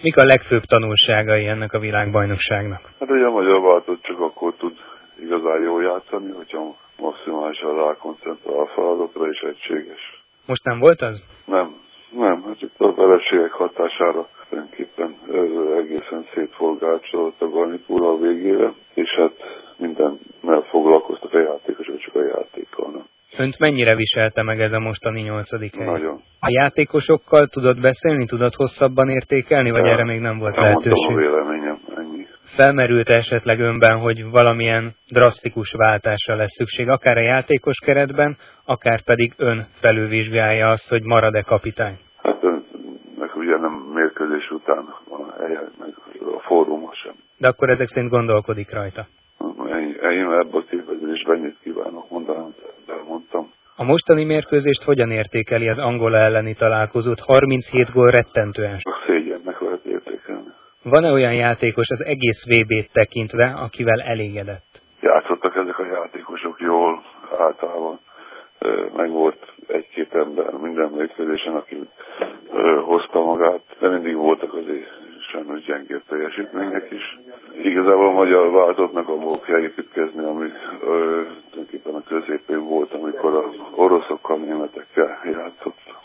Mik a legfőbb tanulságai ennek a világbajnokságnak? Hát ugye a magyar válogatott csak akkor tud igazán jól játszani, hogyha maximálisan rákoncentrál a feladatra és egységes. Most nem volt az? Nem, hát itt a vereségek hatására tulajdonképpen egészen szétforgácsolt a garnitúra a végére, és hát mindennel foglalkoztak a játékosok, csak a játékkal. Önt mennyire viselte meg ez a mostani 8. hely? Nagyon. A játékosokkal tudott beszélni, tudott hosszabban értékelni, vagy erre még nem volt lehetőség? Mondtam a véleményem, ennyi. Felmerült esetleg önben, hogy valamilyen drasztikus váltásra lesz szükség, akár a játékos keretben, akár pedig ön felülvizsgálja azt, hogy marad-e kapitány? Hát meg ugye nem mérkőzés után a helye, meg a fóruma sem. De akkor ezek szerint gondolkodik rajta? Én ebben a tévedésben ennyit kívánok mondani, de elmondtam. A mostani mérkőzést hogyan értékeli az Angola elleni találkozót? 37 gól rettentően. A szégyennek lehet értékelni. Van-e olyan játékos az egész VB-t tekintve, akivel elégedett? Játszottak ezek a játékosok jól, általában meg volt egy-két ember minden mérkőzésen, aki hozta magát, de mindig voltak azért sajnos gyengébb teljesítmények is. Igazából a magyar váltottnak abból kell építkezni, ami tulajdonképpen a középén volt, amikor az oroszokkal, németekkel játszott.